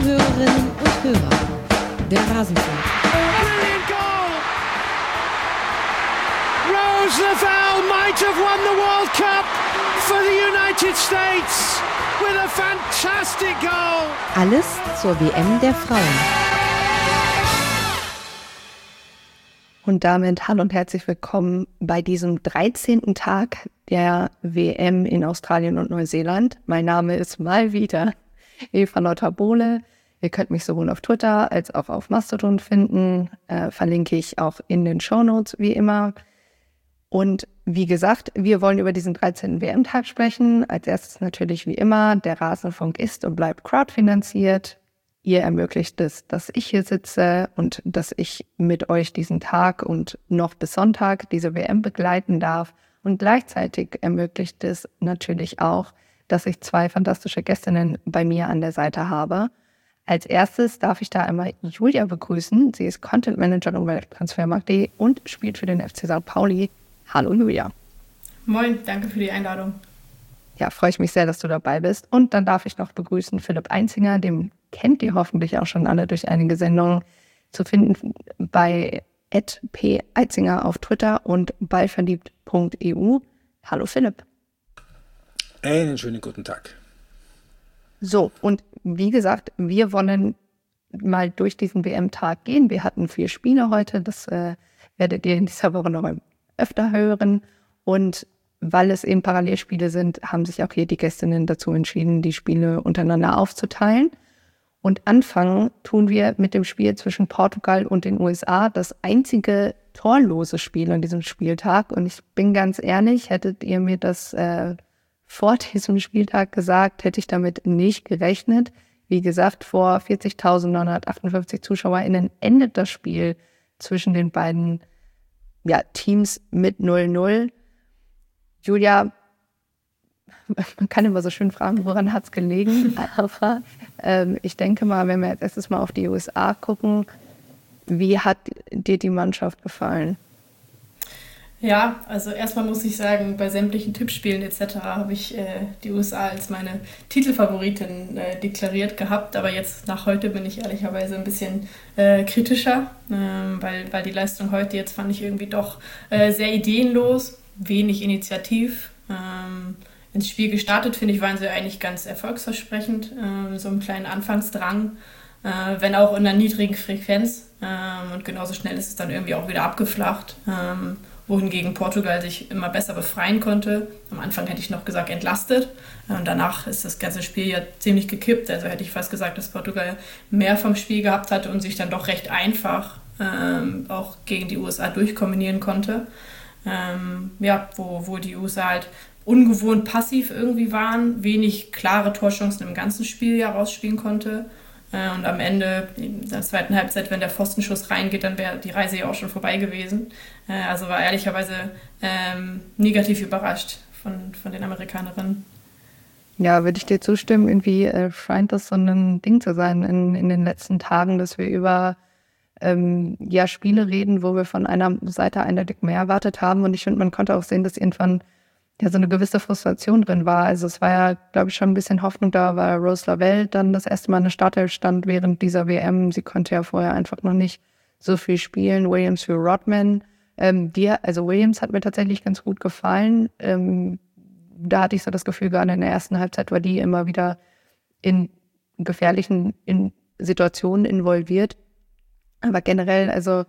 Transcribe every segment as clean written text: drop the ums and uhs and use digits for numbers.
Hörerinnen und Hörer, der Rasenfunk. Brilliant goal! Rose Lavelle might have won the World Cup for the United States with a fantastic goal! Alles zur WM der Frauen. Und damit hallo und herzlich willkommen bei diesem 13. Tag der WM in Australien und Neuseeland. Mein Name ist mal wieder Eva Lauter-Bohle. Ihr könnt mich sowohl auf Twitter als auch auf Mastodon finden. Verlinke ich auch in den Shownotes wie immer. Und wie gesagt, wir wollen über diesen 13. WM-Tag sprechen. Als erstes natürlich wie immer, der Rasenfunk ist und bleibt crowdfinanziert. Ihr ermöglicht es, dass ich hier sitze und dass ich mit euch diesen Tag und noch bis Sonntag diese WM begleiten darf. Und gleichzeitig ermöglicht es natürlich auch, dass ich zwei fantastische Gästinnen bei mir an der Seite habe. Als erstes darf ich da einmal Julia begrüßen. Sie ist Content Managerin bei Transfermarkt.de und spielt für den FC St. Pauli. Hallo Julia. Moin, danke für die Einladung. Ja, freue ich mich sehr, dass du dabei bist. Und dann darf ich noch begrüßen Philipp Einzinger, dem kennt ihr hoffentlich auch schon alle durch einige Sendungen, zu finden bei @p_einzinger auf Twitter und ballverliebt.eu. Hallo Philipp. Einen schönen guten Tag. So, und wie gesagt, wir wollen mal durch diesen WM-Tag gehen. Wir hatten 4 Spiele heute, das werdet ihr in dieser Woche noch öfter hören. Und weil es eben Parallelspiele sind, haben sich auch hier die Gästinnen dazu entschieden, die Spiele untereinander aufzuteilen. Und anfangen tun wir mit dem Spiel zwischen Portugal und den USA, das einzige torlose Spiel an diesem Spieltag. Und ich bin ganz ehrlich, hättet ihr mir das vor diesem Spieltag gesagt, hätte ich damit nicht gerechnet. Wie gesagt, vor 40.958 ZuschauerInnen endet das Spiel zwischen den beiden Teams mit 0-0. Julia, man kann immer so schön fragen, woran hat es gelegen? Aber ich denke mal, wenn wir jetzt erstes mal auf die USA gucken, wie hat dir die Mannschaft gefallen? Ja, also erstmal muss ich sagen, bei sämtlichen Tippspielen etc. habe ich die USA als meine Titelfavoritin deklariert gehabt, aber jetzt nach heute bin ich ehrlicherweise ein bisschen kritischer, weil die Leistung heute jetzt fand ich irgendwie doch sehr ideenlos, wenig initiativ. Ins Spiel gestartet, finde ich, waren sie eigentlich ganz erfolgsversprechend, so einen kleinen Anfangsdrang, wenn auch in einer niedrigen Frequenz, und genauso schnell ist es dann irgendwie auch wieder abgeflacht, wohingegen Portugal sich immer besser befreien konnte. Am Anfang hätte ich noch gesagt entlastet, und danach ist das ganze Spiel ja ziemlich gekippt, also hätte ich fast gesagt, dass Portugal mehr vom Spiel gehabt hatte und sich dann doch recht einfach auch gegen die USA durchkombinieren konnte, wo die USA halt ungewohnt passiv irgendwie waren, wenig klare Torchancen im ganzen Spiel ja rausspielen konnte. Und am Ende, in der zweiten Halbzeit, wenn der Pfostenschuss reingeht, dann wäre die Reise ja auch schon vorbei gewesen. Also war ehrlicherweise negativ überrascht von den Amerikanerinnen. Ja, würde ich dir zustimmen. Irgendwie scheint das so ein Ding zu sein in den letzten Tagen, dass wir über Spiele reden, wo wir von einer Seite eindeutig mehr erwartet haben. Und ich finde, man konnte auch sehen, dass irgendwann so eine gewisse Frustration drin war. Also es war ja, glaube ich, schon ein bisschen Hoffnung da, weil Rose Lavelle dann das erste Mal in der Startelf stand während dieser WM. Sie konnte ja vorher einfach noch nicht so viel spielen. Williams für Rodman. Williams hat mir tatsächlich ganz gut gefallen. Da hatte ich so das Gefühl, gerade in der ersten Halbzeit war die immer wieder in gefährlichen Situationen involviert. Aber generell, also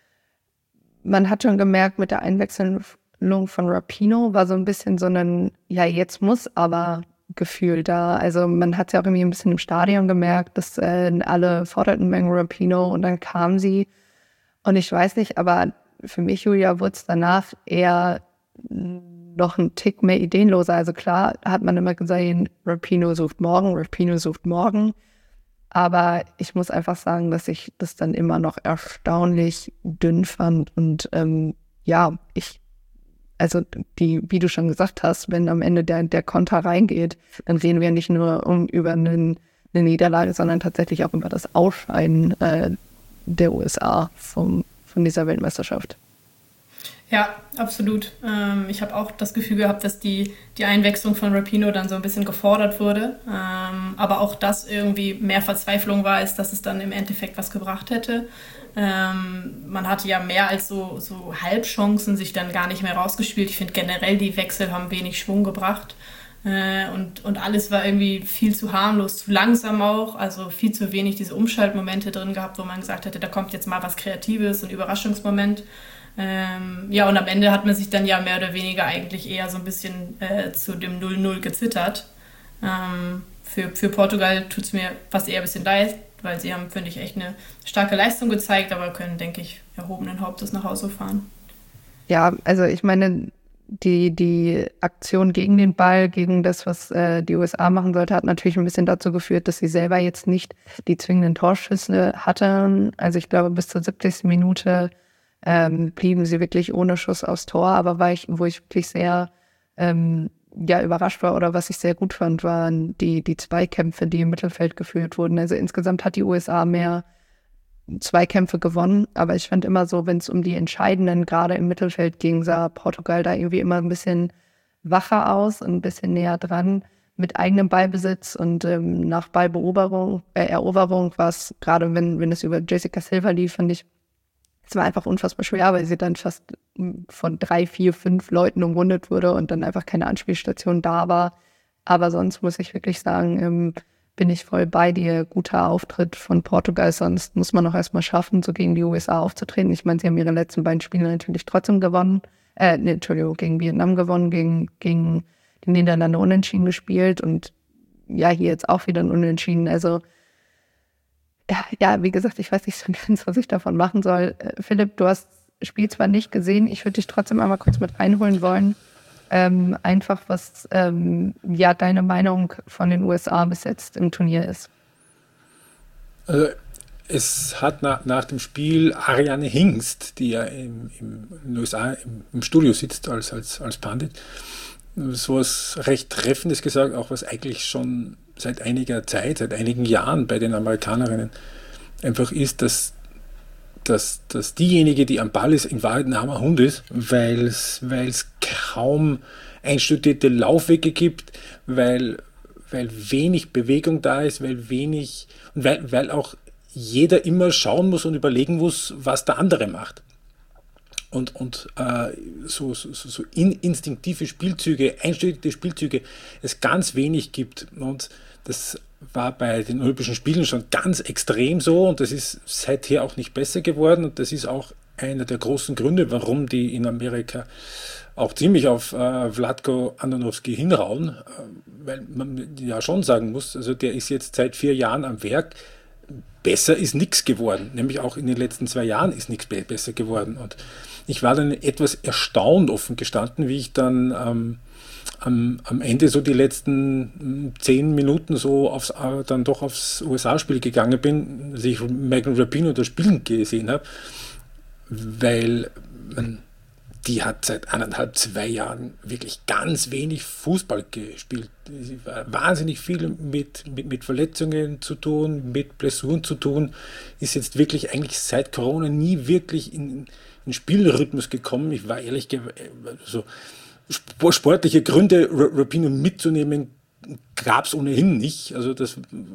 man hat schon gemerkt, mit der Einwechslung von Rapinoe war so ein bisschen so ein, jetzt muss aber Gefühl da. Also man hat es ja auch irgendwie ein bisschen im Stadion gemerkt, dass alle forderten Mengen Rapinoe und dann kam sie. Und ich weiß nicht, aber für mich, Julia, wurde es danach eher noch ein Tick mehr ideenloser. Also klar hat man immer gesehen, Rapinoe sucht morgen. Aber ich muss einfach sagen, dass ich das dann immer noch erstaunlich dünn fand. Und wie du schon gesagt hast, wenn am Ende der Konter reingeht, dann reden wir nicht nur über eine Niederlage, sondern tatsächlich auch über das Ausscheiden der USA von dieser Weltmeisterschaft. Ja, absolut. Ich habe auch das Gefühl gehabt, dass die Einwechslung von Rapinoe dann so ein bisschen gefordert wurde. Aber auch das irgendwie mehr Verzweiflung war, als dass es dann im Endeffekt was gebracht hätte. Man hatte ja mehr als so Halbchancen sich dann gar nicht mehr rausgespielt. Ich finde generell, die Wechsel haben wenig Schwung gebracht. Und alles war irgendwie viel zu harmlos, zu langsam auch. Also viel zu wenig diese Umschaltmomente drin gehabt, wo man gesagt hätte, da kommt jetzt mal was Kreatives, ein Überraschungsmoment. Und am Ende hat man sich dann ja mehr oder weniger eigentlich eher so ein bisschen zu dem 0-0 gezittert. Für Portugal tut es mir fast eher ein bisschen leid, weil sie haben, finde ich, echt eine starke Leistung gezeigt, aber können, denke ich, erhobenen Hauptes nach Hause fahren. Ja, also ich meine, die Aktion gegen den Ball, gegen das, was die USA machen sollte, hat natürlich ein bisschen dazu geführt, dass sie selber jetzt nicht die zwingenden Torschüsse hatten. Also ich glaube, bis zur 70. Minute blieben sie wirklich ohne Schuss aufs Tor, aber wo ich wirklich sehr überrascht war oder was ich sehr gut fand, waren die Zweikämpfe, die im Mittelfeld geführt wurden. Also insgesamt hat die USA mehr Zweikämpfe gewonnen, aber ich fand immer so, wenn es um die entscheidenden gerade im Mittelfeld ging, sah Portugal da irgendwie immer ein bisschen wacher aus und ein bisschen näher dran mit eigenem Ballbesitz und nach Ballberoberung, Eroberung war es, gerade wenn es über Jessica Silva lief, fand ich, es war einfach unfassbar schwer, weil sie dann fast von 3, 4, 5 Leuten umrundet wurde und dann einfach keine Anspielstation da war. Aber sonst muss ich wirklich sagen, bin ich voll bei dir. Guter Auftritt von Portugal, sonst muss man auch erstmal schaffen, so gegen die USA aufzutreten. Ich meine, sie haben ihre letzten beiden Spiele natürlich trotzdem gewonnen. Gegen Vietnam gewonnen, gegen die Niederlande unentschieden gespielt und ja, hier jetzt auch wieder ein Unentschieden. Also ja, wie gesagt, ich weiß nicht so ganz, was ich davon machen soll. Philipp, du hast das Spiel zwar nicht gesehen, ich würde dich trotzdem einmal kurz mit reinholen wollen. Einfach, was deine Meinung von den USA bis jetzt im Turnier ist. Also, es hat nach dem Spiel Ariane Hingst, die ja in den USA im Studio sitzt als Pandit, so was recht Treffendes gesagt, auch was eigentlich schon seit einiger Zeit, seit einigen Jahren bei den Amerikanerinnen einfach ist, dass diejenige, die am Ball ist, in Wahrheit ein armer Hund ist, weil es kaum einstudierte Laufwege gibt, weil wenig Bewegung da ist, weil auch jeder immer schauen muss und überlegen muss, was der andere macht. Und so instinktive Spielzüge, einstudierte Spielzüge, es ganz wenig gibt. Und das war bei den Olympischen Spielen schon ganz extrem so und das ist seither auch nicht besser geworden und das ist auch einer der großen Gründe, warum die in Amerika auch ziemlich auf Vlatko Andonovski hinrauen, weil man ja schon sagen muss, also der ist jetzt seit 4 Jahren am Werk, besser ist nichts geworden, nämlich auch in den letzten 2 Jahren ist nichts besser geworden und ich war dann etwas erstaunt, offen gestanden, wie ich dann am Ende so die letzten 10 Minuten so dann doch aufs USA-Spiel gegangen bin, dass ich Megan Rapinoe das Spielen gesehen habe, weil die hat seit 1,5, 2 Jahren wirklich ganz wenig Fußball gespielt. Sie war wahnsinnig viel mit Verletzungen zu tun, mit Blessuren zu tun, ist jetzt wirklich eigentlich seit Corona nie wirklich in Spielrhythmus gekommen. Ich war ehrlich so sportliche Gründe, Rapinoe mitzunehmen, gab es ohnehin nicht. Also das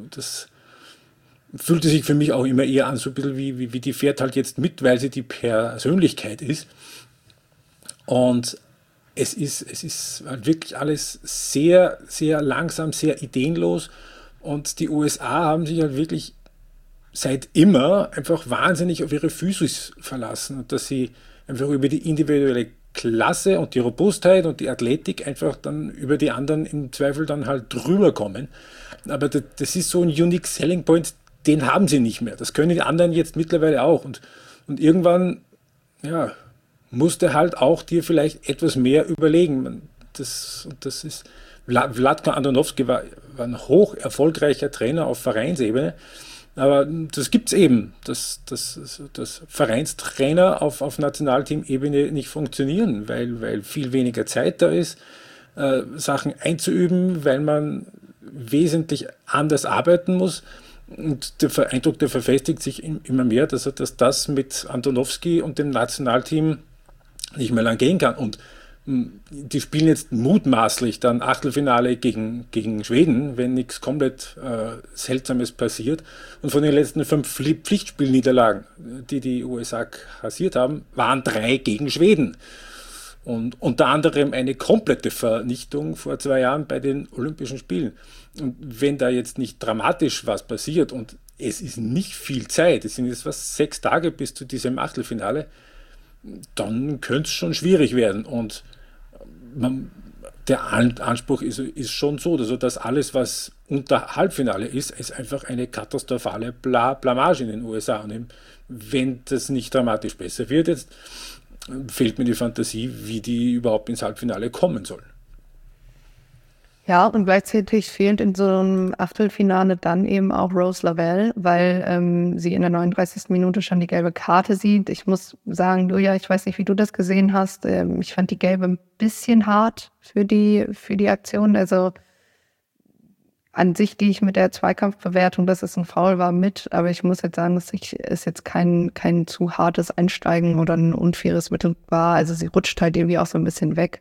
fühlte sich für mich auch immer eher an, so ein bisschen wie die fährt halt jetzt mit, weil sie die Persönlichkeit ist. Und es ist halt wirklich alles sehr, sehr langsam, sehr ideenlos. Und die USA haben sich halt wirklich seit immer einfach wahnsinnig auf ihre Physis verlassen und dass sie einfach über die individuelle Klasse und die Robustheit und die Athletik einfach dann über die anderen im Zweifel dann halt drüber kommen. Aber das ist so ein unique selling point, den haben sie nicht mehr. Das können die anderen jetzt mittlerweile auch. Und irgendwann, ja, musste halt auch dir vielleicht etwas mehr überlegen. Das ist, Vlatko Andonovski war ein hoch erfolgreicher Trainer auf Vereinsebene. Aber das gibt es eben, dass Vereinstrainer auf Nationalteam-Ebene nicht funktionieren, weil viel weniger Zeit da ist, Sachen einzuüben, weil man wesentlich anders arbeiten muss. Und der Eindruck, der verfestigt sich immer mehr, dass das mit Andonovski und dem Nationalteam nicht mehr lang gehen kann. Und die spielen jetzt mutmaßlich dann Achtelfinale gegen Schweden, wenn nichts komplett Seltsames passiert. Und von den letzten 5 Pflichtspielniederlagen, die die USA kassiert haben, waren 3 gegen Schweden. Und unter anderem eine komplette Vernichtung vor 2 Jahren bei den Olympischen Spielen. Und wenn da jetzt nicht dramatisch was passiert, und es ist nicht viel Zeit, es sind jetzt 6 Tage bis zu diesem Achtelfinale, dann könnte es schon schwierig werden. Und der Anspruch ist schon so, also dass alles, was unter Halbfinale ist einfach eine katastrophale Blamage in den USA. Und wenn das nicht dramatisch besser wird, jetzt fehlt mir die Fantasie, wie die überhaupt ins Halbfinale kommen sollen. Ja, und gleichzeitig fehlt in so einem Achtelfinale dann eben auch Rose Lavelle, weil sie in der 39. Minute schon die gelbe Karte sieht. Ich muss sagen, Julia, ich weiß nicht, wie du das gesehen hast. Ich fand die gelbe ein bisschen hart für die Aktion. Also an sich gehe ich mit der Zweikampfbewertung, dass es ein Foul war, mit. Aber ich muss jetzt sagen, dass es jetzt kein zu hartes Einsteigen oder ein unfaires Mittel war. Also sie rutscht halt irgendwie auch so ein bisschen weg.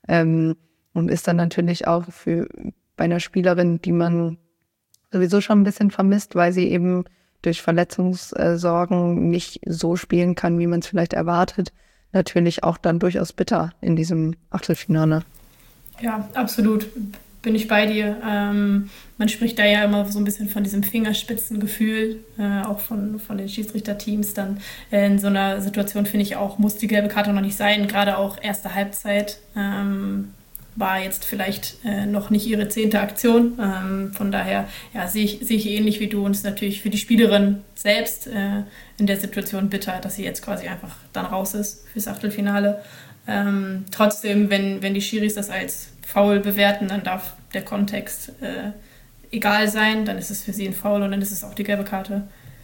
Und ist dann natürlich auch bei einer Spielerin, die man sowieso schon ein bisschen vermisst, weil sie eben durch Verletzungssorgen nicht so spielen kann, wie man es vielleicht erwartet, natürlich auch dann durchaus bitter in diesem Achtelfinale. Ja, absolut. Bin ich bei dir. Man spricht da ja immer so ein bisschen von diesem Fingerspitzengefühl, auch von den Schiedsrichterteams. Dann in so einer Situation, finde ich auch, muss die gelbe Karte noch nicht sein. Gerade auch erste Halbzeit war jetzt vielleicht noch nicht ihre 10. Aktion. Von daher sehe ich ähnlich wie du, und es ist natürlich für die Spielerin selbst in der Situation bitter, dass sie jetzt quasi einfach dann raus ist fürs Achtelfinale. Trotzdem, wenn die Schiris das als Foul bewerten, dann darf der Kontext egal sein, dann ist es für sie ein Foul und dann ist es auch die gelbe Karte.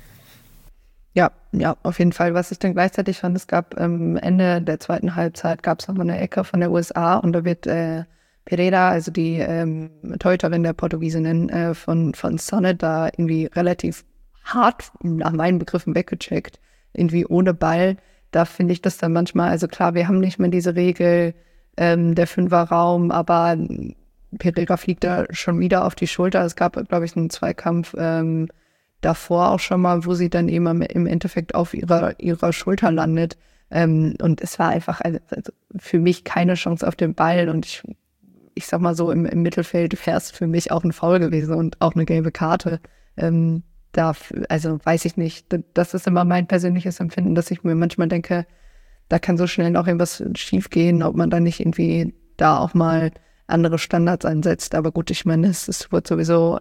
Ja, auf jeden Fall. Was ich dann gleichzeitig fand, es gab am Ende der zweiten Halbzeit gab es nochmal eine Ecke von der USA und da wird Pereira, also die Torhüterin der Portugiesinnen von Sonnet, da irgendwie relativ hart nach meinen Begriffen weggecheckt, irgendwie ohne Ball. Da finde ich das dann manchmal, also klar, wir haben nicht mehr diese Regel der Fünferraum, aber Pereira fliegt da schon wieder auf die Schulter. Es gab, glaube ich, einen Zweikampf davor auch schon mal, wo sie dann eben im Endeffekt auf ihrer Schulter landet. Und es war einfach also für mich keine Chance auf den Ball. Und ich sag mal so, im Mittelfeld wäre es für mich auch ein Foul gewesen und auch eine gelbe Karte. Also weiß ich nicht. Das ist immer mein persönliches Empfinden, dass ich mir manchmal denke, da kann so schnell noch irgendwas schief gehen, ob man da nicht irgendwie da auch mal andere Standards einsetzt. Aber gut, ich meine, es wird sowieso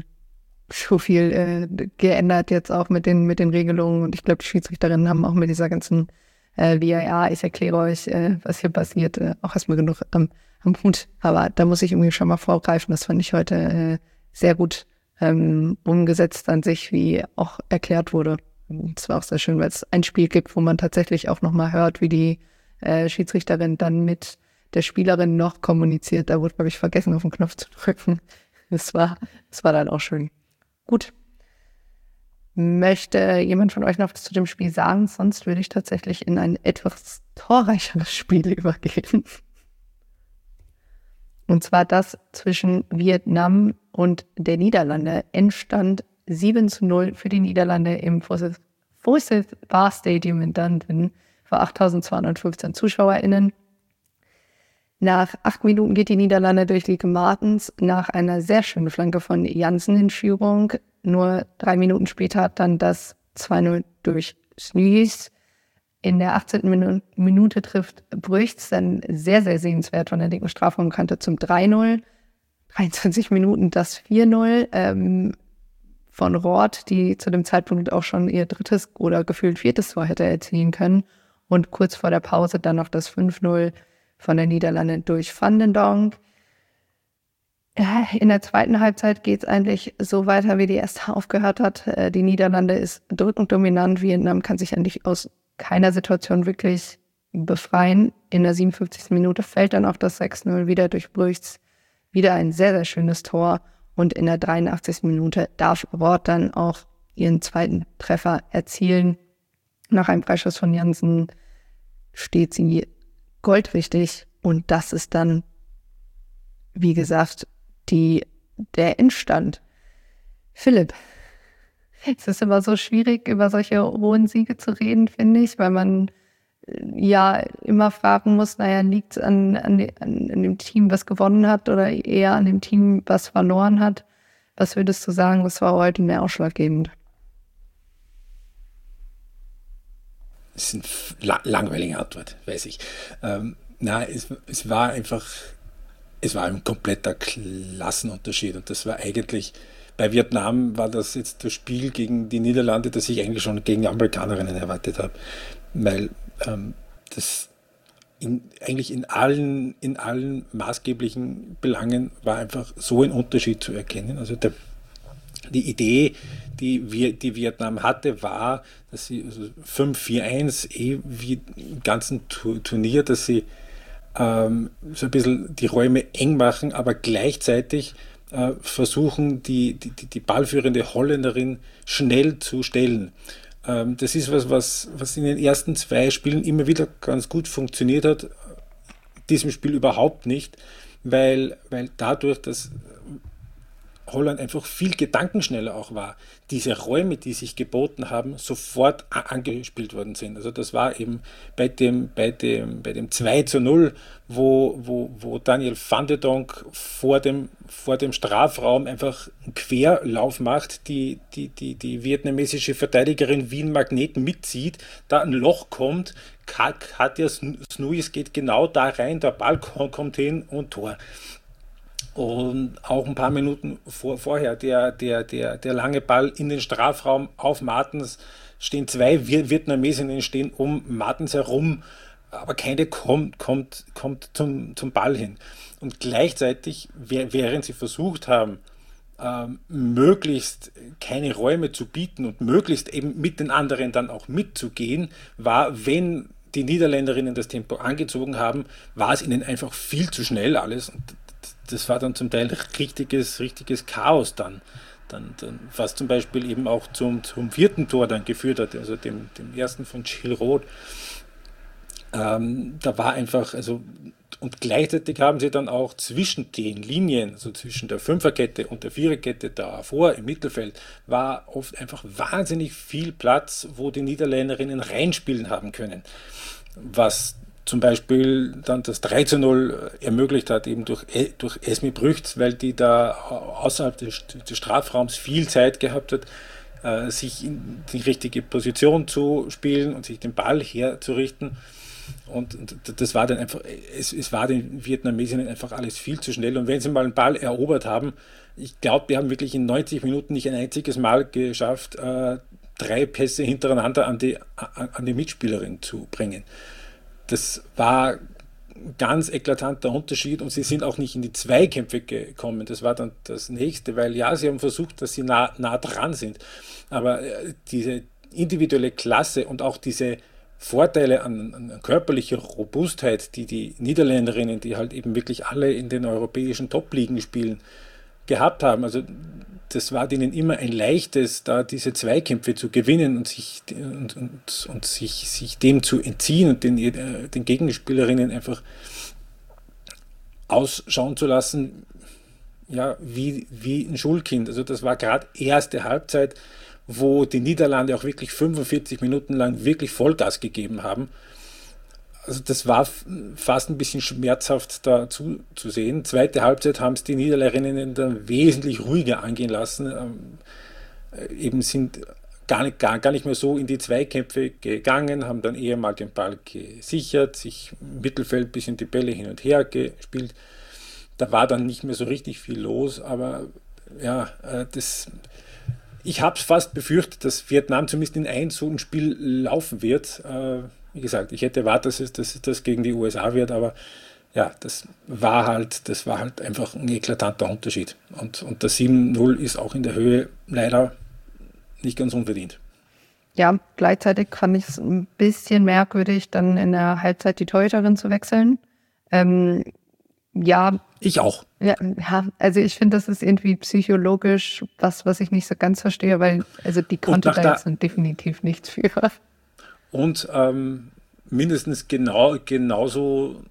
so viel geändert jetzt auch mit den Regelungen. Und ich glaube, die Schiedsrichterinnen haben auch mit dieser ganzen VAR, ich erkläre euch, was hier passiert, auch erstmal genug am Hut. Aber da muss ich irgendwie schon mal vorgreifen. Das fand ich heute sehr gut umgesetzt an sich, wie auch erklärt wurde. Es war auch sehr schön, weil es ein Spiel gibt, wo man tatsächlich auch nochmal hört, wie die Schiedsrichterin dann mit der Spielerin noch kommuniziert. Da wurde, glaube ich, vergessen, auf den Knopf zu drücken. Das war dann auch schön. Gut. Möchte jemand von euch noch was zu dem Spiel sagen? Sonst würde ich tatsächlich in ein etwas torreicheres Spiel übergehen. Und zwar das zwischen Vietnam und der Niederlande. Endstand 7:0 für die Niederlande im Forsyth Bar Stadium in Dunedin vor 8.215 ZuschauerInnen. Nach 8 Minuten geht die Niederlande durch Lieke Martens nach einer sehr schönen Flanke von Jansen in Führung. Nur 3 Minuten später dann das 2:0 durch Snuyes. In der 18. Minute trifft Brüchts dann sehr, sehr sehenswert von der linken Strafraumkante zum 3:0. 23 Minuten das 4:0 von Roth, die zu dem Zeitpunkt auch schon ihr 3. oder gefühlt 4. Tor hätte erzielen können. Und kurz vor der Pause dann noch das 5:0 von der Niederlande durch Van den Donk. In der zweiten Halbzeit geht es eigentlich so weiter, wie die erste aufgehört hat. Die Niederlande ist drückend dominant. Vietnam kann sich eigentlich aus keiner Situation wirklich befreien. In der 57. Minute fällt dann auch das 6:0 wieder durch Brüchts. Wieder ein sehr, sehr schönes Tor. Und in der 83. Minute darf Roth dann auch ihren zweiten Treffer erzielen. Nach einem Freischuss von Jansen steht sie goldwichtig. Und das ist dann, wie gesagt, der Endstand. Philipp, es ist immer so schwierig, über solche hohen Siege zu reden, finde ich, weil man ja immer fragen muss, liegt es an dem Team, was gewonnen hat, oder eher an dem Team, was verloren hat? Was würdest du sagen, was war heute mehr ausschlaggebend? Das ist eine langweilige Antwort, weiß ich. Es war ein kompletter Klassenunterschied, und das war eigentlich, bei Vietnam war das jetzt das Spiel gegen die Niederlande, das ich eigentlich schon gegen Amerikanerinnen erwartet habe, weil das eigentlich in allen maßgeblichen Belangen war einfach so ein Unterschied zu erkennen. Also die Idee, die Vietnam hatte, war, dass sie 5-4-1 wie im ganzen Turnier, dass sie so ein bisschen die Räume eng machen, aber gleichzeitig versuchen, die ballführende Holländerin schnell zu stellen. Das ist was in den ersten 2 Spielen immer wieder ganz gut funktioniert hat, in diesem Spiel überhaupt nicht, weil dadurch, dass Holland einfach viel gedankenschneller auch war, diese Räume, die sich geboten haben, sofort angespielt worden sind. Also das war eben bei dem 2-0, wo Daniel van de Donk vor dem Strafraum einfach einen Querlauf macht, die vietnamesische Verteidigerin wie ein Magnet mitzieht, da ein Loch kommt, Katja Snuis geht genau da rein, der Ball kommt hin und Tor. Und auch ein paar Minuten vorher, der lange Ball in den Strafraum auf Martens, stehen 2 Vietnamesinnen stehen um Martens herum, aber keine kommt zum Ball hin. Und gleichzeitig, während sie versucht haben, möglichst keine Räume zu bieten und möglichst eben mit den anderen dann auch mitzugehen, war, wenn die Niederländerinnen das Tempo angezogen haben, war es ihnen einfach viel zu schnell alles. Und das war dann zum Teil richtiges Chaos dann, was zum Beispiel eben auch zum 4. Tor dann geführt hat, also dem ersten von Jill Roth. Da war einfach, und gleichzeitig haben sie dann auch zwischen den Linien, also zwischen der Fünferkette und der Viererkette davor im Mittelfeld, war oft einfach wahnsinnig viel Platz, wo die Niederländerinnen reinspielen haben können. Was zum Beispiel dann das 3-0 ermöglicht hat, eben durch Esme Brüchts, weil die da außerhalb des Strafraums viel Zeit gehabt hat, sich in die richtige Position zu spielen und sich den Ball herzurichten. Und das war dann einfach, es war den Vietnamesinnen einfach alles viel zu schnell. Und wenn sie mal einen Ball erobert haben, ich glaube, die haben wirklich in 90 Minuten nicht ein einziges Mal geschafft, 3 Pässe hintereinander an die Mitspielerin zu bringen. Das war ein ganz eklatanter Unterschied, und sie sind auch nicht in die Zweikämpfe gekommen. Das war dann das Nächste, weil ja, sie haben versucht, dass sie nah dran sind. Aber diese individuelle Klasse und auch diese Vorteile an körperlicher Robustheit, die Niederländerinnen, die halt eben wirklich alle in den europäischen Top-Ligen spielen, gehabt haben. Also das war denen immer ein leichtes, da diese Zweikämpfe zu gewinnen und sich dem zu entziehen und den Gegenspielerinnen einfach ausschauen zu lassen, ja, wie ein Schulkind. Also das war gerade erste Halbzeit, wo die Niederlande auch wirklich 45 Minuten lang wirklich Vollgas gegeben haben. Also das war fast ein bisschen schmerzhaft dazu zu sehen. Zweite Halbzeit haben es die Niederländerinnen dann wesentlich ruhiger angehen lassen. Eben sind gar nicht mehr so in die Zweikämpfe gegangen, haben dann eher mal den Ball gesichert, sich im Mittelfeld ein bisschen die Bälle hin und her gespielt. Da war dann nicht mehr so richtig viel los, aber ja, ich habe es fast befürchtet, dass Vietnam zumindest in so ein Spiel laufen wird. Wie gesagt, ich hätte erwartet, dass das gegen die USA wird, aber ja, das war halt einfach ein eklatanter Unterschied. Und das 7-0 ist auch in der Höhe leider nicht ganz unverdient. Ja, gleichzeitig fand ich es ein bisschen merkwürdig, dann in der Halbzeit die Torhüterin zu wechseln. Ja. Ich auch. Ja, also ich finde, das ist irgendwie psychologisch was ich nicht so ganz verstehe, weil die konnte da jetzt definitiv nichts für. Und mindestens genauso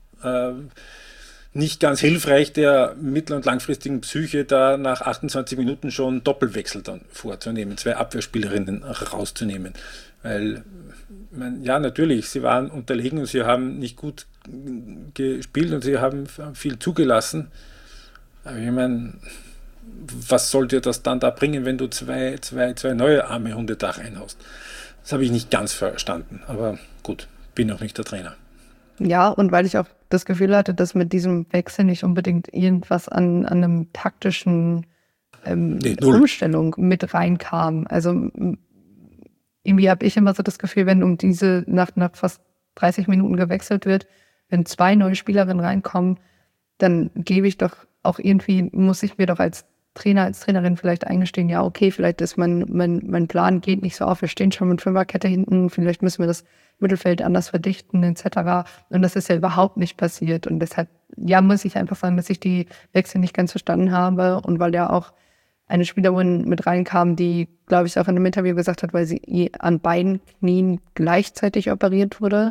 nicht ganz hilfreich der mittel- und langfristigen Psyche, da nach 28 Minuten schon Doppelwechsel dann vorzunehmen, 2 Abwehrspielerinnen rauszunehmen. Weil, ja, natürlich, sie waren unterlegen und sie haben nicht gut gespielt und sie haben viel zugelassen. Aber ich meine, was soll dir das dann da bringen, wenn du zwei neue arme Hunde da reinhaust? Das habe ich nicht ganz verstanden, aber gut, bin auch nicht der Trainer. Ja, und weil ich auch das Gefühl hatte, dass mit diesem Wechsel nicht unbedingt irgendwas an einem taktischen Umstellung mit reinkam. Also irgendwie habe ich immer so das Gefühl, wenn nach fast 30 Minuten gewechselt wird, wenn 2 neue Spielerinnen reinkommen, dann gebe ich doch auch irgendwie, muss ich mir doch als Trainer, als Trainerin vielleicht eingestehen, ja, okay, vielleicht ist mein Plan geht nicht so auf, wir stehen schon mit Fünferkette hinten, vielleicht müssen wir das Mittelfeld anders verdichten, etc. Und das ist ja überhaupt nicht passiert. Und deshalb, ja, muss ich einfach sagen, dass ich die Wechsel nicht ganz verstanden habe. Und weil ja auch eine Spielerin mit reinkam, die, glaube ich, auch in einem Interview gesagt hat, weil sie an beiden Knien gleichzeitig operiert wurde,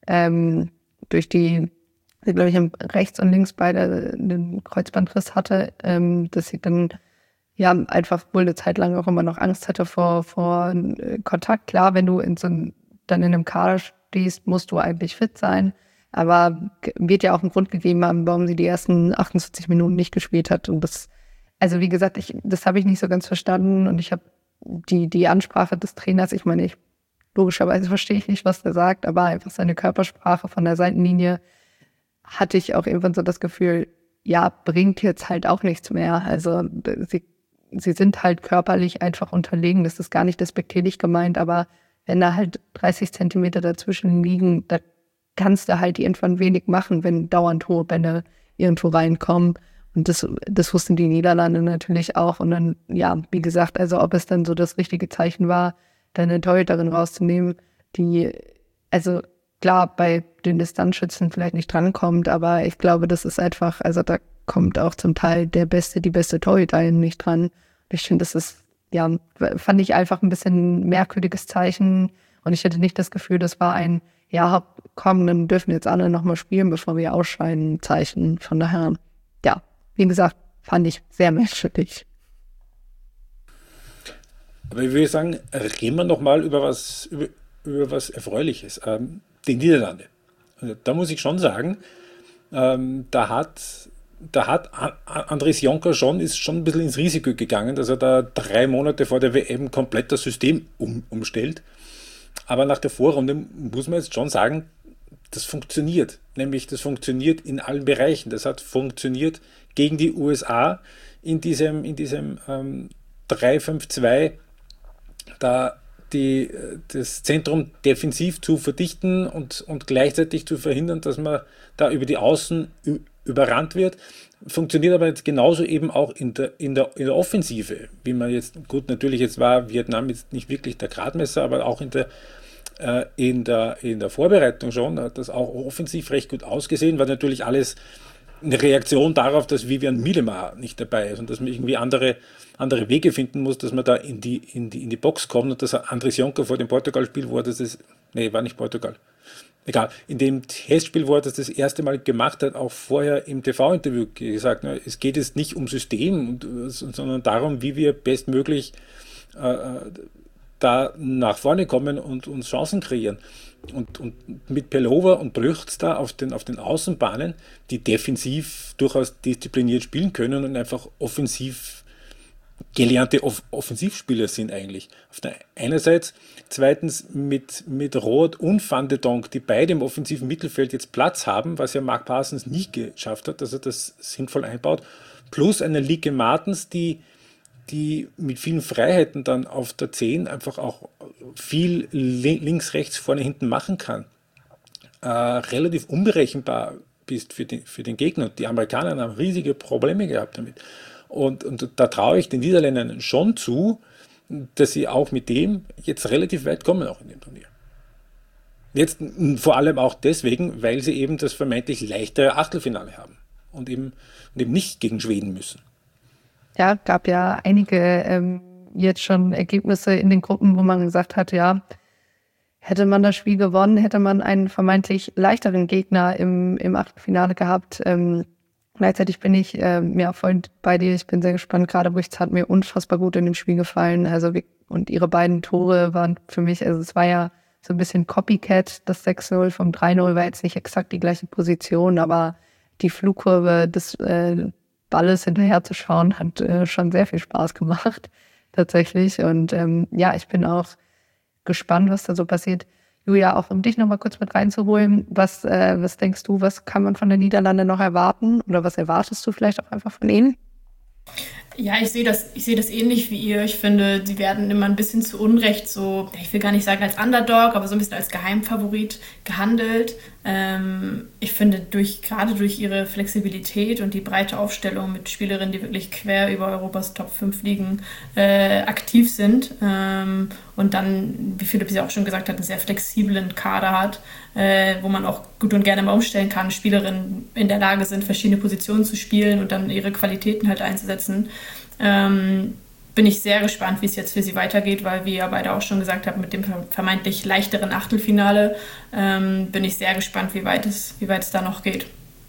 durch die, glaube ich, rechts und links beide einen Kreuzbandriss hatte, dass sie dann ja einfach wohl eine Zeit lang auch immer noch Angst hatte vor Kontakt. Klar, wenn du dann in einem Kader stehst, musst du eigentlich fit sein. Aber wird ja auch einen Grund gegeben haben, warum sie die ersten 48 Minuten nicht gespielt hat. Und das, also wie gesagt, das habe ich nicht so ganz verstanden. Und ich habe die Ansprache des Trainers, ich meine, logischerweise verstehe ich nicht, was der sagt, aber einfach seine Körpersprache von der Seitenlinie hatte ich auch irgendwann so das Gefühl, ja, bringt jetzt halt auch nichts mehr. Also sie sind halt körperlich einfach unterlegen. Das ist gar nicht despektierlich gemeint, aber wenn da halt 30 Zentimeter dazwischen liegen, da kannst du halt irgendwann wenig machen, wenn dauernd hohe Bälle irgendwo reinkommen. Und das wussten die Niederlande natürlich auch. Und dann, ja, wie gesagt, also ob es dann so das richtige Zeichen war, da eine Torhüterin rauszunehmen, die, also klar, bei den Distanzschützen vielleicht nicht drankommt, aber ich glaube, das ist einfach, also da kommt auch zum Teil die beste Torhüterin nicht dran. Ich finde, das ist, ja, fand ich einfach ein bisschen merkwürdiges Zeichen und ich hatte nicht das Gefühl, das war ein, ja, komm, dann dürfen jetzt alle nochmal spielen, bevor wir ausscheiden, Zeichen. Von daher, ja, wie gesagt, fand ich sehr merkwürdig. Aber ich würde sagen, reden wir nochmal über was Erfreuliches. Die Niederlande. Also, da muss ich schon sagen, da hat Andries Jonker ist schon ein bisschen ins Risiko gegangen, dass er da 3 Monate vor der WM komplett das System umstellt. Aber nach der Vorrunde muss man jetzt schon sagen, das funktioniert. Nämlich, das funktioniert in allen Bereichen. Das hat funktioniert gegen die USA in diesem 3-5-2, da das Zentrum defensiv zu verdichten und gleichzeitig zu verhindern, dass man da über die Außen überrannt wird. Funktioniert aber jetzt genauso eben auch in der Offensive, wie man jetzt, gut, natürlich jetzt war Vietnam jetzt nicht wirklich der Gradmesser, aber auch in der Vorbereitung schon hat das auch offensiv recht gut ausgesehen, war natürlich alles eine Reaktion darauf, dass Vivian Miedema nicht dabei ist und dass man irgendwie andere Wege finden muss, dass man da in die Box kommt und dass Andries Jonker vor dem Portugal-Spiel, war nicht Portugal, egal, in dem Testspiel, wo er das erste Mal gemacht hat, auch vorher im TV-Interview gesagt, es geht jetzt nicht um System, sondern darum, wie wir bestmöglich da nach vorne kommen und uns Chancen kreieren. Und mit Pelova und Brüchts da auf den Außenbahnen, die defensiv durchaus diszipliniert spielen können und einfach offensiv gelernte Offensivspieler sind eigentlich. Auf der einerseits, zweitens mit Roth und Van de Donk, die beide im offensiven Mittelfeld jetzt Platz haben, was ja Mark Parsons nicht geschafft hat, dass er das sinnvoll einbaut, plus eine Lieke Martens, die mit vielen Freiheiten dann auf der 10 einfach auch viel links, rechts, vorne, hinten machen kann. Relativ unberechenbar bist für den Gegner. Die Amerikaner haben riesige Probleme gehabt damit. Und da traue ich den Niederländern schon zu, dass sie auch mit dem jetzt relativ weit kommen, auch in dem Turnier. Jetzt vor allem auch deswegen, weil sie eben das vermeintlich leichtere Achtelfinale haben und eben nicht gegen Schweden müssen. Ja, gab ja einige jetzt schon Ergebnisse in den Gruppen, wo man gesagt hat, ja, hätte man das Spiel gewonnen, hätte man einen vermeintlich leichteren Gegner im Achtelfinale gehabt. Gleichzeitig bin ich voll bei dir. Ich bin sehr gespannt. Gerade Brichts hat mir unfassbar gut in dem Spiel gefallen. Und ihre beiden Tore waren für mich, also es war ja so ein bisschen Copycat. Das 6-0 vom 3-0 war jetzt nicht exakt die gleiche Position, aber die Flugkurve des Balles hinterher zu schauen, hat schon sehr viel Spaß gemacht, tatsächlich. Und ich bin auch gespannt, was da so passiert. Julia, auch um dich nochmal kurz mit reinzuholen, was denkst du, was kann man von den Niederlanden noch erwarten? Oder was erwartest du vielleicht auch einfach von ihnen? Ja, ich sehe das ähnlich wie ihr. Ich finde, sie werden immer ein bisschen zu Unrecht so, ich will gar nicht sagen als Underdog, aber so ein bisschen als Geheimfavorit gehandelt. Ich finde, gerade durch ihre Flexibilität und die breite Aufstellung mit Spielerinnen, die wirklich quer über Europas Top 5 Ligen aktiv sind und dann, wie Philipp ja auch schon gesagt hat, einen sehr flexiblen Kader hat, wo man auch gut und gerne mal umstellen kann, Spielerinnen in der Lage sind, verschiedene Positionen zu spielen und dann ihre Qualitäten halt einzusetzen. Bin ich sehr gespannt, wie es jetzt für sie weitergeht, weil wir ja beide auch schon gesagt haben, mit dem vermeintlich leichteren Achtelfinale bin ich sehr gespannt, wie weit es da noch geht.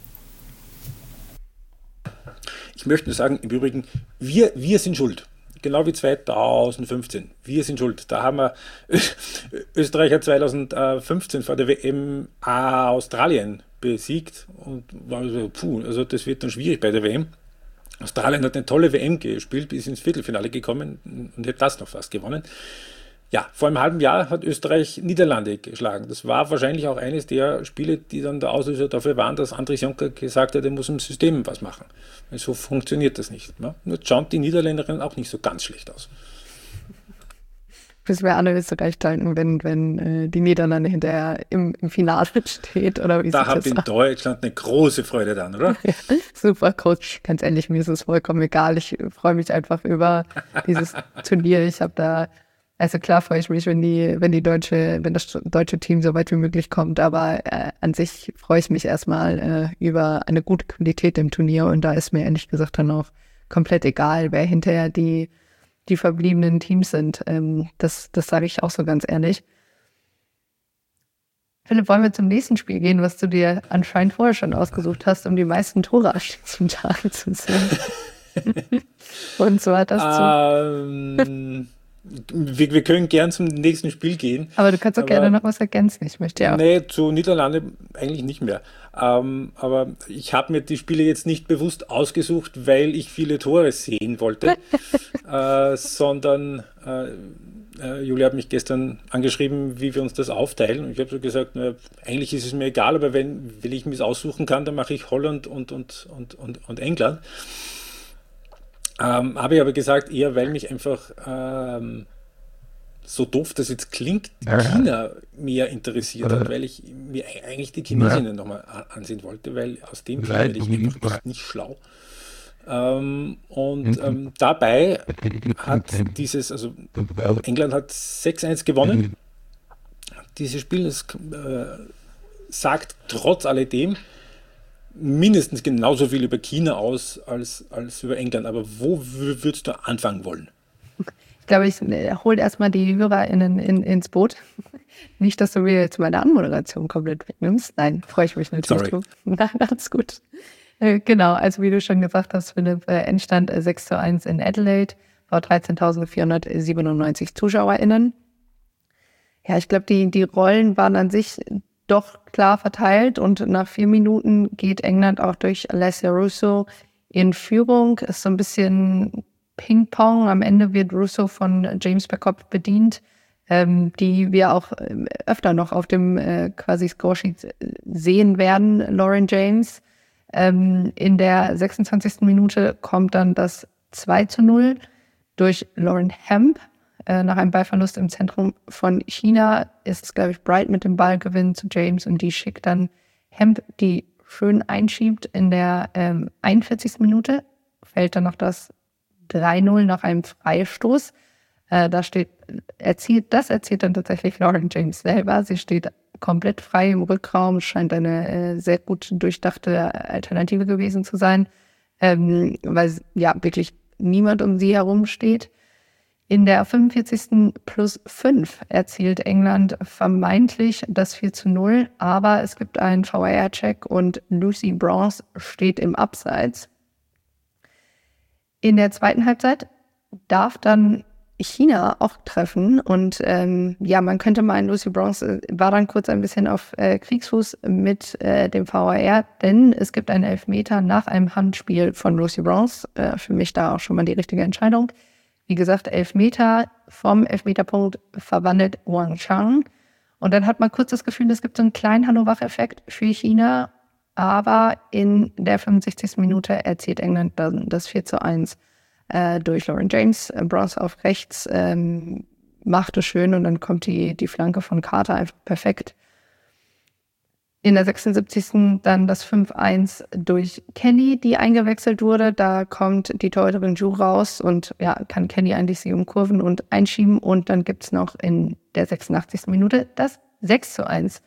Ich möchte nur sagen, im Übrigen, wir sind schuld. Genau wie 2015. Wir sind schuld. Da haben wir Österreich hat 2015 vor der WM Australien besiegt und war so, also das wird dann schwierig bei der WM. Australien hat eine tolle WM gespielt, bis ins Viertelfinale gekommen und hat das noch fast gewonnen. Ja, vor einem halben Jahr hat Österreich Niederlande geschlagen. Das war wahrscheinlich auch eines der Spiele, die dann der Auslöser dafür waren, dass Andries Jonker gesagt hat, er muss im System was machen. Weil so funktioniert das nicht. Ne? Nur schaut die Niederländerin auch nicht so ganz schlecht aus. Bis wir alle Österreich teilen, wenn die Niederlande hinterher im Finale steht. Oder wie da habt ihr in Deutschland eine große Freude dann, oder? Ja, super, Coach. Ganz ehrlich, mir ist es vollkommen egal. Ich freue mich einfach über dieses Turnier. Ich habe da, also klar freue ich mich, wenn das deutsche Team so weit wie möglich kommt. Aber an sich freue ich mich erstmal über eine gute Qualität im Turnier. Und da ist mir ehrlich gesagt dann auch komplett egal, wer hinterher die verbliebenen Teams sind. Das sage ich auch so ganz ehrlich. Philipp, wollen wir zum nächsten Spiel gehen, was du dir anscheinend vorher schon ausgesucht hast, um die meisten Tore zum Tag zu sehen? Und zwar das wir können gern zum nächsten Spiel gehen. Aber du kannst auch gerne noch was ergänzen. Ich möchte ja auch. Nee, zu Niederlande eigentlich nicht mehr. Aber ich habe mir die Spiele jetzt nicht bewusst ausgesucht, weil ich viele Tore sehen wollte, sondern Julia hat mich gestern angeschrieben, wie wir uns das aufteilen. Und ich habe so gesagt, eigentlich ist es mir egal, aber wenn ich mir es aussuchen kann, dann mache ich Holland und England. Habe ich aber gesagt, eher weil mich einfach so doof das jetzt klingt, China mehr interessiert hat, weil ich mir eigentlich die Chinesinnen nochmal ansehen wollte, weil aus dem Team werde ich einfach nicht schlau. Dabei hat England hat 6-1 gewonnen. Dieses Spiel sagt trotz alledem mindestens genauso viel über China aus als über England. Aber wo würdest du anfangen wollen? Ich glaube, ich hole erstmal die HörerInnen ins Boot. Nicht, dass du mir jetzt meine Anmoderation komplett wegnimmst. Nein, freue ich mich natürlich drauf. Nein, alles gut. Genau, also wie du schon gesagt hast, Philipp, Endstand 6-1 in Adelaide, vor 13.497 ZuschauerInnen. Ja, ich glaube, die Rollen waren an sich doch klar verteilt und nach 4 Minuten geht England auch durch Alessia Russo in Führung. Ist so ein bisschen Ping-Pong. Am Ende wird Russo von James Bergkop bedient, die wir auch öfter noch auf dem quasi Scoresheet sehen werden, Lauren James. In der 26. Minute kommt dann das 2-0 durch Lauren Hemp. Nach einem Ballverlust im Zentrum von China ist es, glaube ich, Bright mit dem Ballgewinn zu James und die schickt dann Hemp, die schön einschiebt. In der 41. Minute fällt dann noch das 3-0 nach einem Freistoß. Das erzielt dann tatsächlich Lauren James selber. Sie steht komplett frei im Rückraum, scheint eine sehr gut durchdachte Alternative gewesen zu sein, weil ja wirklich niemand um sie herum steht. In der 45. +5 erzielt England vermeintlich das 4:0, aber es gibt einen VAR-Check und Lucy Bronze steht im Abseits. In der zweiten Halbzeit darf dann China auch treffen und man könnte meinen, Lucy Bronze war dann kurz ein bisschen auf Kriegsfuß mit dem VAR, denn es gibt einen Elfmeter nach einem Handspiel von Lucy Bronze. Für mich da auch schon mal die richtige Entscheidung. Wie gesagt, Elfmeter, vom Elfmeterpunkt verwandelt Wang Chang. Und dann hat man kurz das Gefühl, es gibt so einen kleinen Hallo-Wach-Effekt für China, aber in der 65. Minute erzielt England dann das 4:1 durch Lauren James. Bronze auf rechts macht es schön und dann kommt die Flanke von Carter einfach perfekt. In der 76. dann das 5:1 durch Kenny, die eingewechselt wurde. Da kommt die Torhüterin Zhu raus und kann Kenny eigentlich sie umkurven und einschieben. Und dann gibt es noch in der 86. Minute das 6:1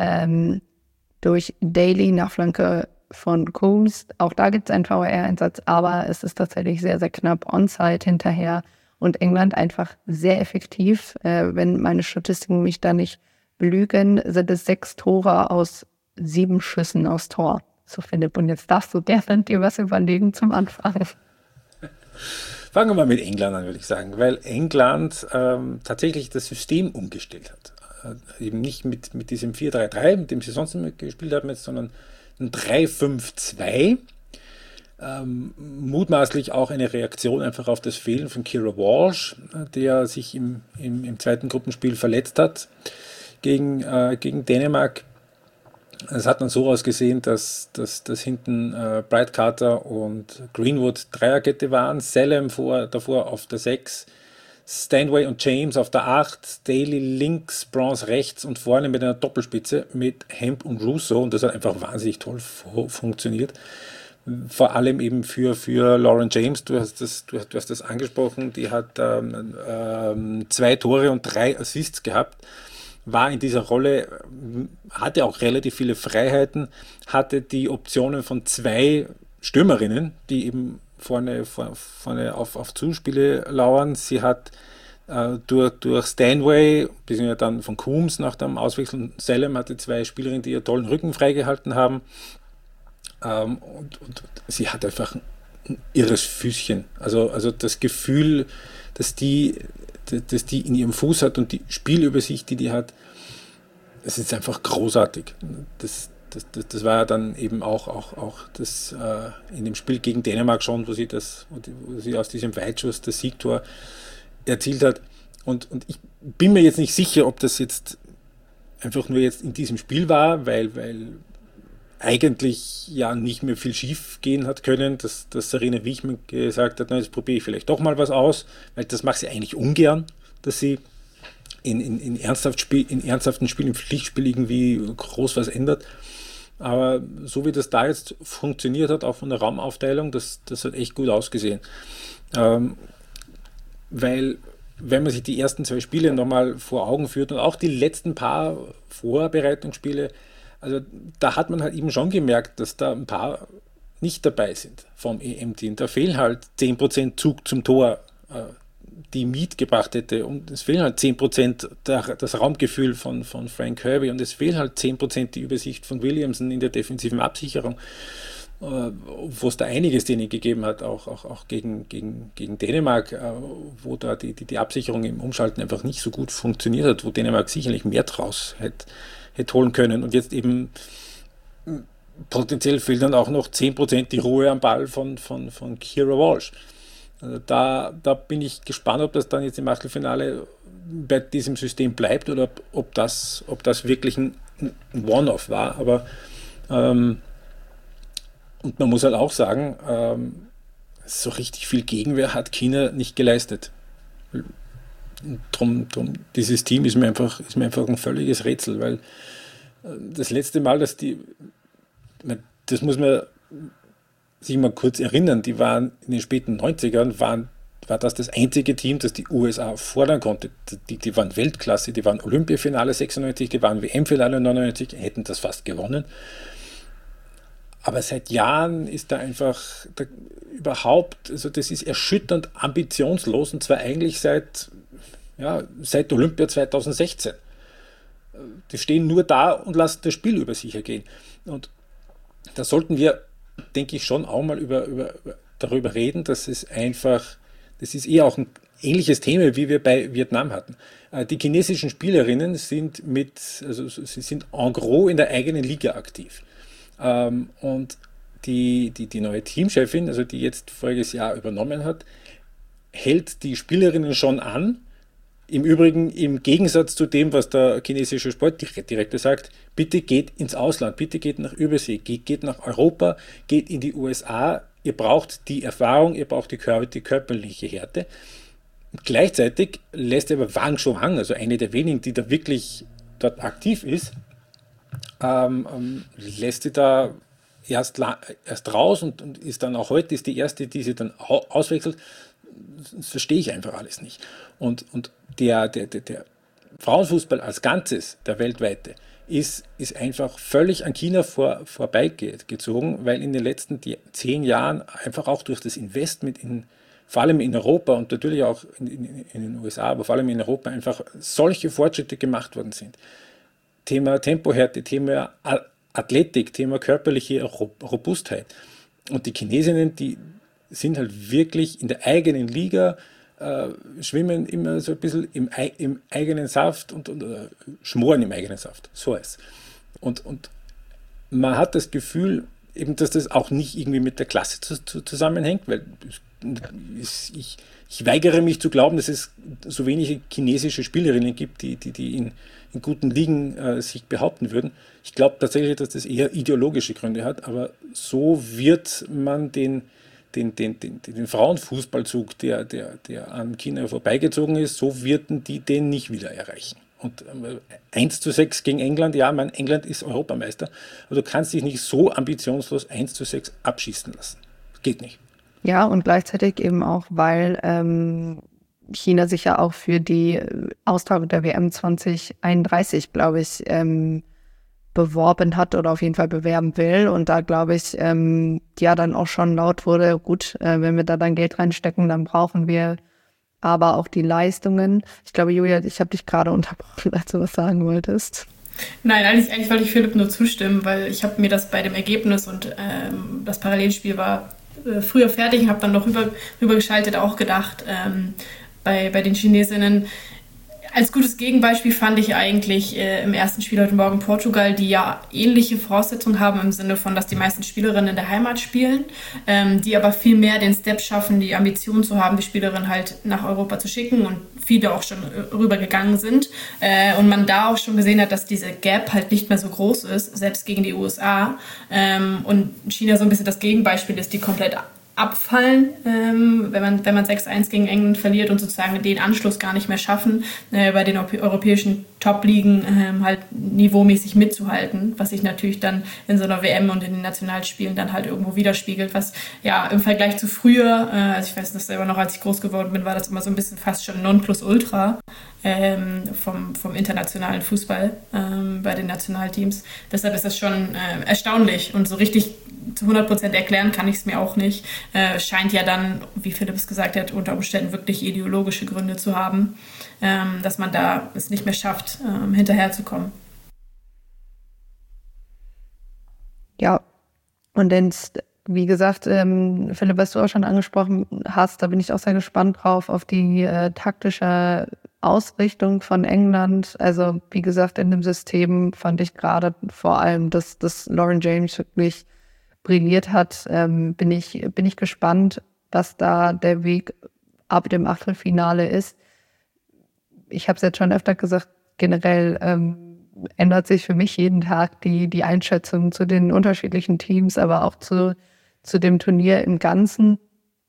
durch Daly nach Flanke von Coombs. Auch da gibt es einen VAR-Einsatz, aber es ist tatsächlich sehr, sehr knapp Onside hinterher. Und England einfach sehr effektiv. Wenn meine Statistiken mich da nicht belügen, sind es 6 Tore aus 7 Schüssen aufs Tor. So, Philipp, und jetzt darfst du gerne dir was überlegen zum Anfang. Fangen wir mal mit England an, würde ich sagen, weil England tatsächlich das System umgestellt hat. Eben nicht mit diesem 4-3-3, mit dem sie sonst immer gespielt haben, jetzt, sondern ein 3-5-2. Mutmaßlich auch eine Reaktion einfach auf das Fehlen von Keira Walsh, der sich im zweiten Gruppenspiel verletzt hat gegen Dänemark. Es hat dann so ausgesehen, dass hinten Bright Carter und Greenwood Dreierkette waren, Salem davor auf der 6, Stanway und James auf der 8, Daly links, Bronze rechts und vorne mit einer Doppelspitze mit Hemp und Russo, und das hat einfach wahnsinnig toll funktioniert. Vor allem eben für Lauren James, du hast das angesprochen, die hat 2 Tore und 3 Assists gehabt, war in dieser Rolle, hatte auch relativ viele Freiheiten, hatte die Optionen von 2 Stürmerinnen, die eben vorne auf Zuspiele lauern. Sie hat durch Stanway, beziehungsweise dann von Coombs nach dem Auswechseln, Salem hatte 2 Spielerinnen, die ihr tollen Rücken freigehalten haben. Und sie hat einfach ein irres Füßchen. Also das Gefühl, dass die in ihrem Fuß hat und die Spielübersicht, die hat, das ist einfach großartig. Das war ja dann eben auch das in dem Spiel gegen Dänemark schon, wo sie aus diesem Weitschuss das Siegtor erzielt hat. Und ich bin mir jetzt nicht sicher, ob das jetzt einfach nur jetzt in diesem Spiel war, weil eigentlich ja nicht mehr viel schief gehen hat können, dass Sarina Wiechmann gesagt hat, na, jetzt probiere ich vielleicht doch mal was aus, weil das macht sie eigentlich ungern, dass sie in ernsthaften Spielen, im Pflichtspiel irgendwie groß was ändert. Aber so wie das da jetzt funktioniert hat, auch von der Raumaufteilung, das hat echt gut ausgesehen. Weil, wenn man sich die ersten 2 Spiele nochmal vor Augen führt und auch die letzten paar Vorbereitungsspiele, also da hat man halt eben schon gemerkt, dass da ein paar nicht dabei sind vom EM-Team. Da fehlen halt 10% Zug zum Tor, die mitgebracht hätte. Und es fehlen halt 10% das Raumgefühl von Frank Kirby. Und es fehlen halt 10% die Übersicht von Williamson in der defensiven Absicherung, wo es da einiges denen gegeben hat, auch gegen Dänemark, wo da die Absicherung im Umschalten einfach nicht so gut funktioniert hat, wo Dänemark sicherlich mehr draus hätte holen können. Und jetzt eben potenziell fehlt dann auch noch 10% die Ruhe am Ball von Keira Walsh. Also da bin ich gespannt, ob das dann jetzt im Achtelfinale bei diesem System bleibt oder ob das wirklich ein One-Off war. Aber und man muss halt auch sagen, so richtig viel Gegenwehr hat China nicht geleistet. Drum, dieses Team ist mir einfach ein völliges Rätsel, weil das letzte Mal, das muss man sich mal kurz erinnern, die waren in den späten 90ern, war das einzige Team, das die USA fordern konnte. Die waren Weltklasse, die waren Olympiafinale 96, die waren WM-Finale 99, hätten das fast gewonnen. Aber seit Jahren ist da einfach überhaupt, also das ist erschütternd ambitionslos, und zwar eigentlich seit Olympia 2016. Die stehen nur da und lassen das Spiel über sich ergehen. Und da sollten wir, denke ich, schon auch mal darüber reden, dass es einfach, das ist eher auch ein ähnliches Thema, wie wir bei Vietnam hatten. Die chinesischen Spielerinnen sind sie sind en gros in der eigenen Liga aktiv. Und die neue Teamchefin, also die jetzt voriges Jahr übernommen hat, hält die Spielerinnen schon an. Im Übrigen im Gegensatz zu dem, was der chinesische Sportdirektor sagt, bitte geht ins Ausland, bitte geht nach Übersee, geht nach Europa, geht in die USA, ihr braucht die Erfahrung, ihr braucht die körperliche Härte. Gleichzeitig lässt aber Wang Zhuang, also eine der wenigen, die da wirklich dort aktiv ist, lässt sie da erst raus und ist dann auch heute ist die erste, die sie dann auswechselt. Das verstehe ich einfach alles nicht. Und der Frauenfußball als Ganzes, der weltweite, ist einfach völlig an China vorbeigezogen, weil in den letzten 10 Jahren einfach auch durch das Investment vor allem in Europa und natürlich auch in den USA, aber vor allem in Europa einfach solche Fortschritte gemacht worden sind. Thema Tempohärte, Thema Athletik, Thema körperliche Robustheit. Und die Chinesinnen, die sind halt wirklich in der eigenen Liga, schwimmen immer so ein bisschen im eigenen Saft und schmoren im eigenen Saft. So ist. Und man hat das Gefühl, eben, dass das auch nicht irgendwie mit der Klasse zusammenhängt, weil ich weigere mich zu glauben, dass es so wenige chinesische Spielerinnen gibt, die in guten Ligen sich behaupten würden. Ich glaube tatsächlich, dass das eher ideologische Gründe hat, aber so wird man den Frauenfußballzug, der an China vorbeigezogen ist, so werden die den nicht wieder erreichen. Und 1:6 gegen England, ja, England ist Europameister, aber du kannst dich nicht so ambitionslos 1:6 abschießen lassen. Das geht nicht. Ja, und gleichzeitig eben auch, weil China sich ja auch für die Austragung der WM 2031, glaube ich, beworben hat oder auf jeden Fall bewerben will. Und da, glaube ich, dann auch schon laut wurde, gut, wenn wir da dann Geld reinstecken, dann brauchen wir aber auch die Leistungen. Ich glaube, Julia, ich habe dich gerade unterbrochen, als du was sagen wolltest. Nein, eigentlich wollte ich Philipp nur zustimmen, weil ich habe mir das bei dem Ergebnis und das Parallelspiel war früher fertig und habe dann noch rübergeschaltet auch gedacht, bei den Chinesinnen. Als gutes Gegenbeispiel fand ich eigentlich im ersten Spiel heute Morgen Portugal, die ja ähnliche Voraussetzungen haben im Sinne von, dass die meisten Spielerinnen in der Heimat spielen, die aber viel mehr den Step schaffen, die Ambition zu haben, die Spielerinnen halt nach Europa zu schicken und viele auch schon rübergegangen sind. Und man da auch schon gesehen hat, dass diese Gap halt nicht mehr so groß ist, selbst gegen die USA. Und China so ein bisschen das Gegenbeispiel ist, die komplett abfallen, wenn man 6:1 gegen England verliert und sozusagen den Anschluss gar nicht mehr schaffen, bei den europäischen Top-Ligen halt niveaumäßig mitzuhalten, was sich natürlich dann in so einer WM und in den Nationalspielen dann halt irgendwo widerspiegelt, was ja im Vergleich zu früher, also ich weiß das selber noch, als ich groß geworden bin, war das immer so ein bisschen fast schon Nonplusultra vom internationalen Fußball bei den Nationalteams. Deshalb ist das schon erstaunlich und so richtig zu 100% erklären kann ich es mir auch nicht. Scheint ja dann, wie Philipp es gesagt hat, unter Umständen wirklich ideologische Gründe zu haben, dass man da es nicht mehr schafft, hinterherzukommen. Ja, und dann, wie gesagt, Philipp, was du auch schon angesprochen hast, da bin ich auch sehr gespannt drauf, auf die taktische Ausrichtung von England. Also, wie gesagt, in dem System fand ich gerade vor allem, dass Lauren James wirklich brilliert hat, bin ich gespannt, was da der Weg ab dem Achtelfinale ist. Ich habe es jetzt schon öfter gesagt, generell ändert sich für mich jeden Tag die Einschätzung zu den unterschiedlichen Teams, aber auch zu dem Turnier im Ganzen.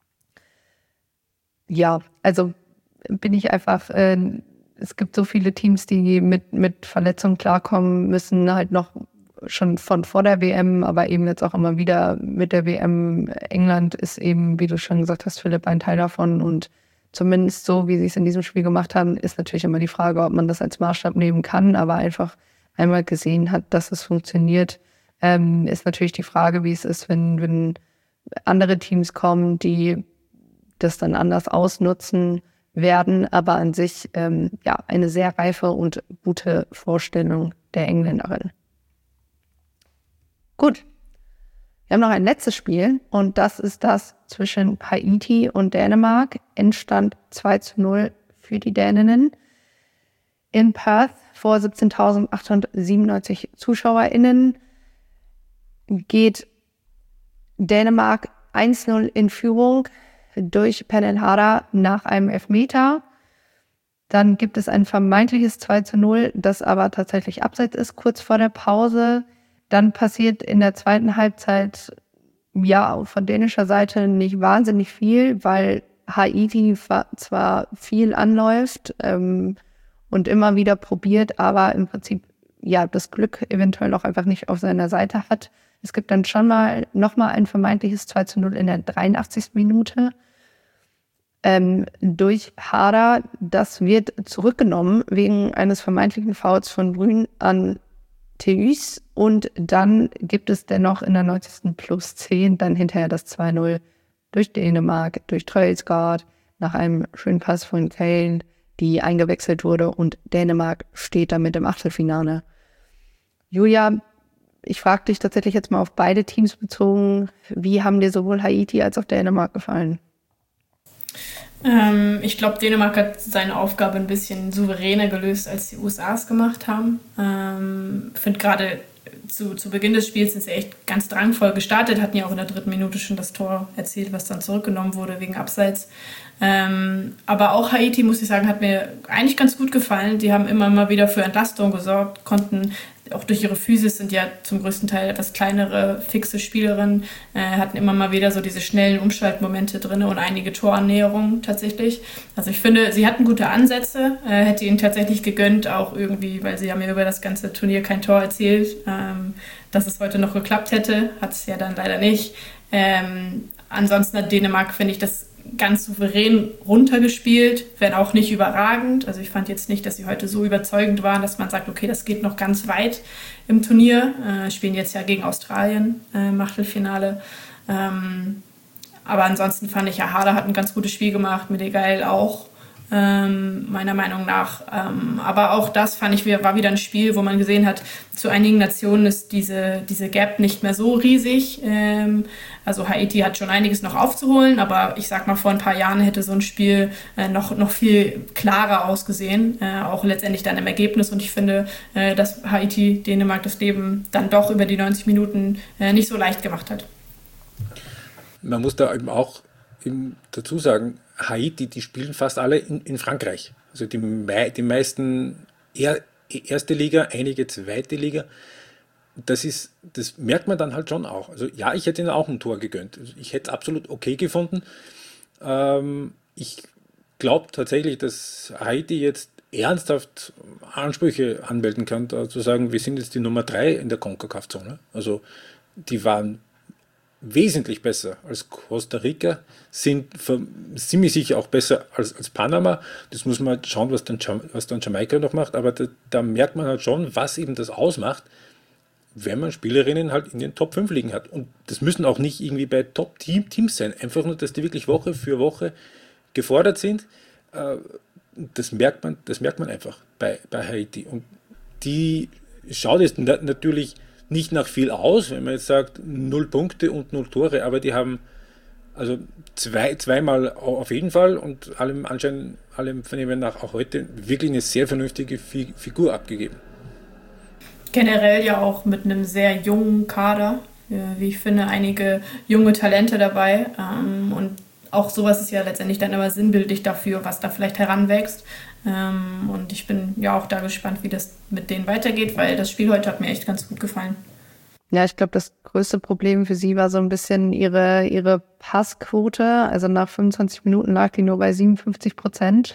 Ja, also bin ich einfach, es gibt so viele Teams, die mit Verletzungen klarkommen müssen, halt noch schon von vor der WM, aber eben jetzt auch immer wieder mit der WM. England ist eben, wie du schon gesagt hast, Philipp, ein Teil davon. Und zumindest so, wie sie es in diesem Spiel gemacht haben, ist natürlich immer die Frage, ob man das als Maßstab nehmen kann, aber einfach einmal gesehen hat, dass es funktioniert, Ist natürlich die Frage, wie es ist, wenn andere Teams kommen, die das dann anders ausnutzen werden. Aber an sich eine sehr reife und gute Vorstellung der Engländerin. Gut. Wir haben noch ein letztes Spiel und das ist das zwischen Haiti und Dänemark. Endstand 2:0 für die Däninnen. In Perth vor 17.897 ZuschauerInnen geht Dänemark 1:0 in Führung durch Pernille Harder nach einem Elfmeter. Dann gibt es ein vermeintliches 2:0, das aber tatsächlich abseits ist, kurz vor der Pause. Dann passiert in der zweiten Halbzeit von dänischer Seite nicht wahnsinnig viel, weil Haiti zwar viel anläuft und immer wieder probiert, aber im Prinzip das Glück eventuell auch einfach nicht auf seiner Seite hat. Es gibt dann schon nochmal ein vermeintliches 2:0 in der 83. Minute durch Harder. Das wird zurückgenommen wegen eines vermeintlichen Fouls von Brün an Theus und dann gibt es dennoch in der 90. plus 10 dann hinterher das 2:0 durch Dänemark, durch Troelsgaard, nach einem schönen Pass von Kane, die eingewechselt wurde und Dänemark steht damit im Achtelfinale. Julia, ich frage dich tatsächlich jetzt mal auf beide Teams bezogen, wie haben dir sowohl Haiti als auch Dänemark gefallen? Ich glaube, Dänemark hat seine Aufgabe ein bisschen souveräner gelöst, als die USA es gemacht haben. Ich finde gerade zu Beginn des Spiels sind sie echt ganz drangvoll gestartet, hatten ja auch in der 3. Minute schon das Tor erzielt, was dann zurückgenommen wurde wegen Abseits. Aber auch Haiti, muss ich sagen, hat mir eigentlich ganz gut gefallen. Die haben immer mal wieder für Entlastung gesorgt, konnten auch durch ihre Physis, sind ja zum größten Teil etwas kleinere, fixe Spielerinnen, hatten immer mal wieder so diese schnellen Umschaltmomente drin und einige Torannäherungen tatsächlich. Also ich finde, sie hatten gute Ansätze, hätte ihnen tatsächlich gegönnt, auch irgendwie, weil sie haben ja über das ganze Turnier kein Tor erzielt, dass es heute noch geklappt hätte, hat es ja dann leider nicht. Ansonsten hat Dänemark, finde ich, das ganz souverän runtergespielt, wenn auch nicht überragend. Also ich fand jetzt nicht, dass sie heute so überzeugend waren, dass man sagt, okay, das geht noch ganz weit im Turnier. Spielen jetzt ja gegen Australien im Achtelfinale. Aber ansonsten fand ich, Harder hat ein ganz gutes Spiel gemacht, Medegail auch, meiner Meinung nach. Aber auch das fand ich, war wieder ein Spiel, wo man gesehen hat, zu einigen Nationen ist diese Gap nicht mehr so riesig. Also Haiti hat schon einiges noch aufzuholen, aber ich sag mal, vor ein paar Jahren hätte so ein Spiel noch viel klarer ausgesehen, auch letztendlich dann im Ergebnis. Und ich finde, dass Haiti Dänemark das Leben dann doch über die 90 Minuten nicht so leicht gemacht hat. Man muss da eben auch dazu sagen, Haiti, die spielen fast alle in Frankreich. Also die meisten erste Liga, einige zweite Liga. Das merkt man dann halt schon auch. Also ja, ich hätte ihnen auch ein Tor gegönnt. Also ich hätte es absolut okay gefunden. Ich glaube tatsächlich, dass Haiti jetzt ernsthaft Ansprüche anmelden kann, zu sagen, wir sind jetzt die Nummer 3 in der CONCACAF-Zone. Also die waren wesentlich besser als Costa Rica, sind ziemlich sicher auch besser als Panama. Das muss man schauen, was dann Jamaika noch macht, aber da merkt man halt schon, was eben das ausmacht, wenn man Spielerinnen halt in den Top 5 liegen hat. Und das müssen auch nicht irgendwie bei Top-Teams sein, einfach nur, dass die wirklich Woche für Woche gefordert sind. Das merkt man einfach bei Haiti. Und die schaut jetzt natürlich nicht nach viel aus, wenn man jetzt sagt 0 Punkte und 0 Tore, aber die haben also zweimal auf jeden Fall und allem Vernehmen nach auch heute wirklich eine sehr vernünftige Figur abgegeben. Generell ja auch mit einem sehr jungen Kader, wie ich finde, einige junge Talente dabei und auch sowas ist ja letztendlich dann immer sinnbildlich dafür, was da vielleicht heranwächst. Und ich bin ja auch da gespannt, wie das mit denen weitergeht, weil das Spiel heute hat mir echt ganz gut gefallen. Ja, ich glaube, das größte Problem für sie war so ein bisschen ihre Passquote. Also nach 25 Minuten lag die nur bei 57%.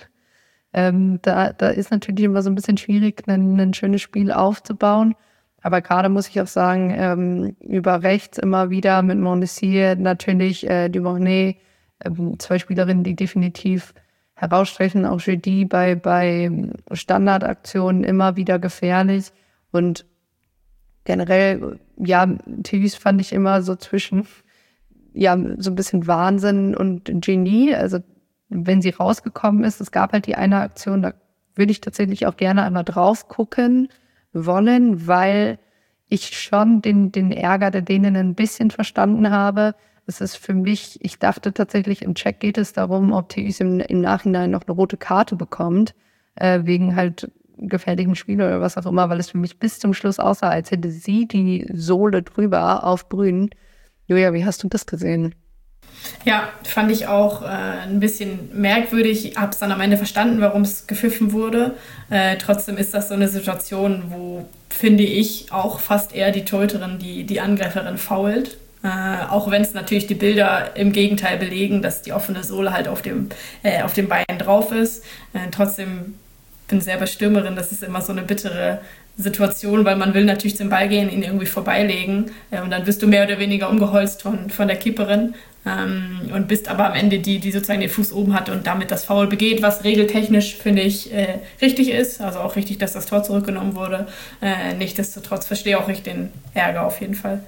Da ist natürlich immer so ein bisschen schwierig, ein schönes Spiel aufzubauen. Aber gerade muss ich auch sagen, über rechts immer wieder mit Mondessier natürlich Duvernay, 2 Spielerinnen, die definitiv herausstechen, auch Jeudi bei Standardaktionen immer wieder gefährlich. Und generell, ja, Tevis fand ich immer so zwischen, ja, so ein bisschen Wahnsinn und Genie. Also wenn sie rausgekommen ist, es gab halt die eine Aktion, da würde ich tatsächlich auch gerne einmal drauf gucken wollen, weil ich schon den Ärger der Dänen ein bisschen verstanden habe. Es ist für mich, ich dachte tatsächlich, im Check geht es darum, ob Tevis im Nachhinein noch eine rote Karte bekommt, wegen halt gefährlichem Spiel oder was auch immer, weil es für mich bis zum Schluss aussah, als hätte sie die Sohle drüber auf Grün. Julia, wie hast du das gesehen? Ja, fand ich auch ein bisschen merkwürdig. Habe es dann am Ende verstanden, warum es gepfiffen wurde. Trotzdem ist das so eine Situation, wo, finde ich, auch fast eher die Torhüterin, die Angreiferin foult. Auch wenn es natürlich die Bilder im Gegenteil belegen, dass die offene Sohle halt auf dem Bein drauf ist. Trotzdem bin selber Stürmerin, das ist immer so eine bittere Situation, weil man will natürlich zum Ball gehen, ihn irgendwie vorbeilegen und dann wirst du mehr oder weniger umgeholzt von der Keeperin und bist aber am Ende die sozusagen den Fuß oben hat und damit das Foul begeht, was regeltechnisch, finde ich, richtig ist, also auch richtig, dass das Tor zurückgenommen wurde. Nichtsdestotrotz verstehe auch ich den Ärger auf jeden Fall.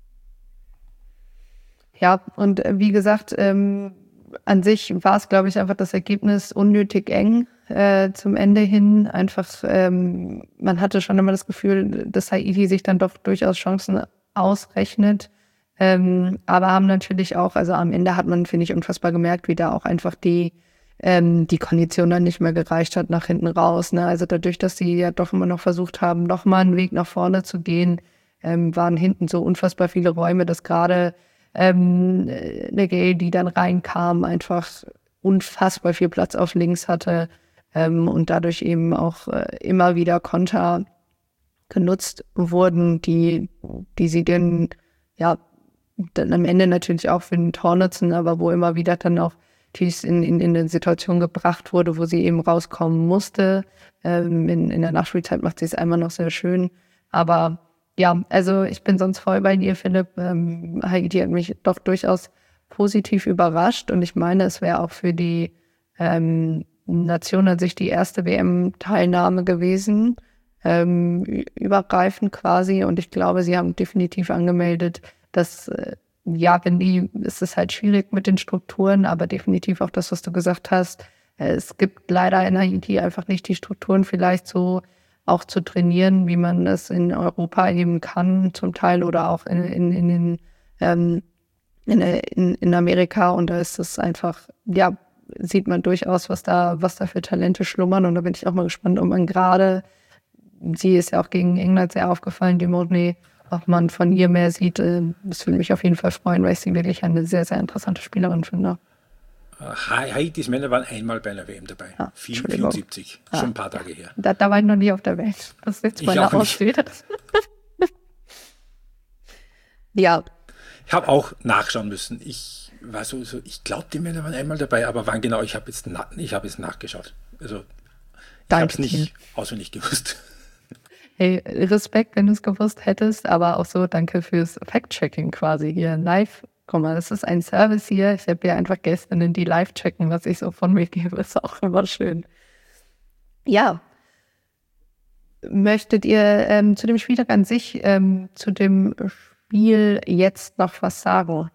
Ja, und wie gesagt, an sich war es, glaube ich, einfach das Ergebnis unnötig eng zum Ende hin. Einfach, man hatte schon immer das Gefühl, dass Haiti sich dann doch durchaus Chancen ausrechnet. Aber haben natürlich auch, also am Ende hat man, finde ich, unfassbar gemerkt, wie da auch einfach die Kondition dann nicht mehr gereicht hat nach hinten raus. Ne? Also dadurch, dass sie ja doch immer noch versucht haben, nochmal einen Weg nach vorne zu gehen, waren hinten so unfassbar viele Räume, dass gerade eine Gale, die dann reinkam, einfach unfassbar viel Platz auf links hatte und dadurch eben auch immer wieder Konter genutzt wurden, die sie dann am Ende natürlich auch für den Tor nutzen, aber wo immer wieder dann auch Tevis in eine Situation gebracht wurde, wo sie eben rauskommen musste. In der Nachspielzeit macht sie es einmal noch sehr schön, aber ja, also ich bin sonst voll bei dir, Philipp. Haiti hat mich doch durchaus positiv überrascht und ich meine, es wäre auch für die Nation an sich die erste WM-Teilnahme gewesen, übergreifend quasi, und ich glaube, sie haben definitiv angemeldet, dass es ist halt schwierig mit den Strukturen, aber definitiv auch das, was du gesagt hast. Es gibt leider in Haiti einfach nicht die Strukturen vielleicht so auch zu trainieren, wie man es in Europa eben kann, zum Teil, oder auch in Amerika. Und da ist es einfach, ja, sieht man durchaus, was da für Talente schlummern. Und da bin ich auch mal gespannt, ob man gerade, sie ist ja auch gegen England sehr aufgefallen, die Modney, ob man von ihr mehr sieht. Das würde mich auf jeden Fall freuen, weil ich sie wirklich eine sehr, sehr interessante Spielerin finde. Haitis Männer waren einmal bei einer WM dabei. 74, schon ein paar Tage her. Da war ich noch nie auf der Welt. Das ist jetzt meine Ausrede. Ja. Ich habe auch nachschauen müssen. Ich war ich glaube, die Männer waren einmal dabei, aber wann genau? Ich habe jetzt nachgeschaut. Also ich habe es nicht auswendig gewusst. Hey, Respekt, wenn du es gewusst hättest, aber auch so danke fürs Fact-Checking quasi hier live. Guck mal, das ist ein Service hier. Ich habe ja einfach Gästinnen, die live checken, was ich so von mir gebe. Ist auch immer schön. Ja. Möchtet ihr zu dem Spieltag an sich, zu dem Spiel jetzt noch was sagen?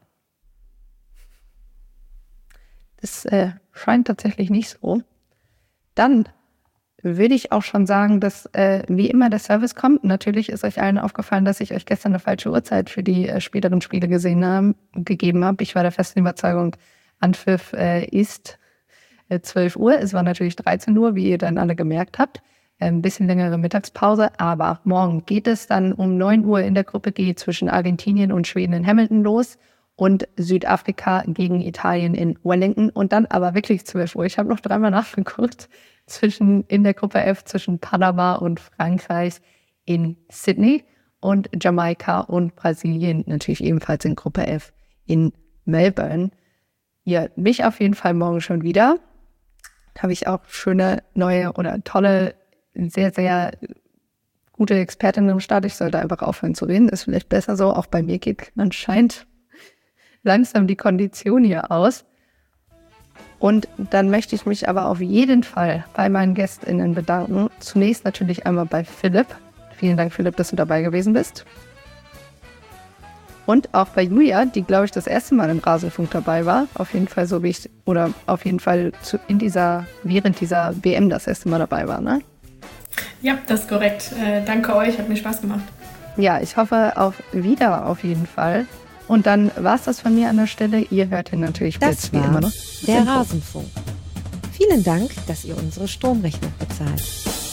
Das scheint tatsächlich nicht so. Dann würde ich auch schon sagen, dass wie immer der Service kommt. Natürlich ist euch allen aufgefallen, dass ich euch gestern eine falsche Uhrzeit für die späteren Spiele gegeben habe. Ich war der festen Überzeugung, Anpfiff ist 12 Uhr. Es war natürlich 13 Uhr, wie ihr dann alle gemerkt habt. Ein bisschen längere Mittagspause, aber morgen geht es dann um 9 Uhr in der Gruppe G zwischen Argentinien und Schweden in Hamilton los und Südafrika gegen Italien in Wellington und dann aber wirklich 12 Uhr. Ich habe noch dreimal nachgeguckt. In der Gruppe F zwischen Panama und Frankreich in Sydney und Jamaika und Brasilien natürlich ebenfalls in Gruppe F in Melbourne. Ja, mich auf jeden Fall morgen schon wieder. Habe ich auch schöne, neue oder tolle, sehr, sehr gute Expertinnen im Start. Ich sollte einfach aufhören zu reden. Ist vielleicht besser so. Auch bei mir geht anscheinend langsam die Kondition hier aus. Und dann möchte ich mich aber auf jeden Fall bei meinen GästInnen bedanken. Zunächst natürlich einmal bei Philipp, Vielen Dank, Philipp, dass du dabei gewesen bist. Und auch bei Julia, die, glaube ich, das erste Mal im Rasenfunk dabei war. Auf jeden Fall während dieser WM das erste Mal dabei war, ne? Ja, das ist korrekt. Danke euch, hat mir Spaß gemacht. Ja, ich hoffe auf jeden Fall. Und dann war es das von mir an der Stelle. Ihr hört ihn natürlich Das wie war immer noch. der Rasenfunk. Vielen Dank, dass ihr unsere Stromrechnung bezahlt.